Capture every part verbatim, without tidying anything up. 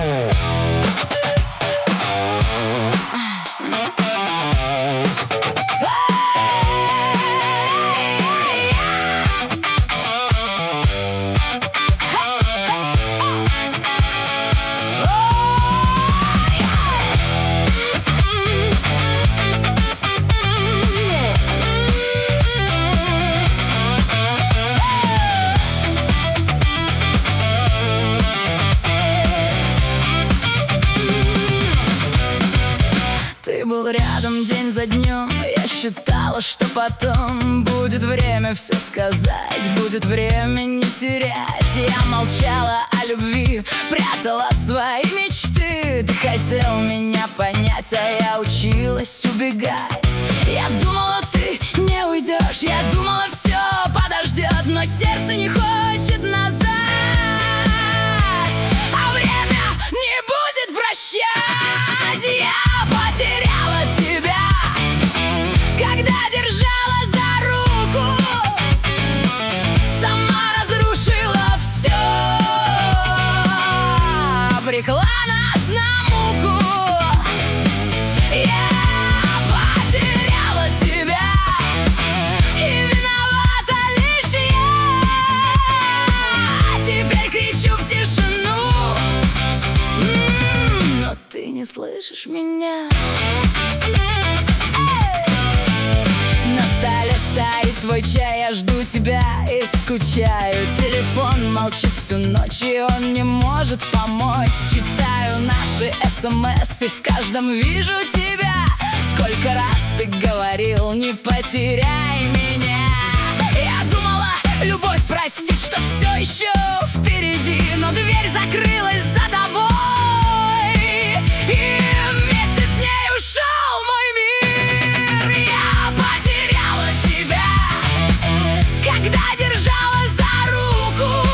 Ты был рядом день за днем, я считала, что потом будет время все сказать, будет время не терять. Я молчала о любви, прятала свои мечты. Ты хотел меня понять, а я училась убегать. Я думала, ты не уйдешь, я думала, все подождет, но сердце не хочет назад, а время не будет прощать. Я потеряла тебя, когда держала за руку, сама разрушила все, обрекла нас на муку. Я потеряла тебя, и виновата лишь я. Теперь кричу в тишину, но ты не слышишь меня. На столе стоит твой чай, я жду тебя и скучаю. Телефон молчит всю ночь, и он не может помочь. Читаю наши смс, и в каждом вижу тебя. Сколько раз ты говорил, не потеряй меня. Я думала, любовь простит, что все еще впереди, но дверь закрылась за тобой, и вместе с ней ушел мой мир. Я потеряла тебя, когда держала за руку,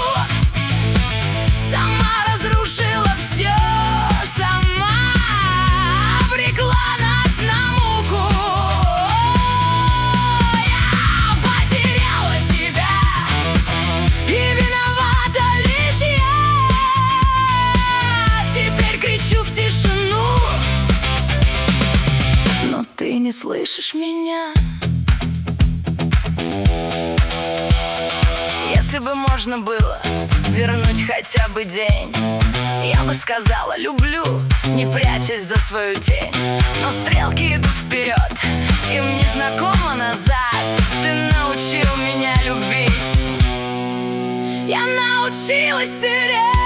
сама разрушила все, сама обрекла нас на муку. Я потеряла тебя, и виновата лишь я. Теперь кричу в тишину, но ты не слышишь меня. Если бы можно было вернуть хотя бы день, я бы сказала люблю, не прячась за свою тень. Но стрелки идут вперед, им не знакомо назад. Ты научил меня любить, я научилась терять.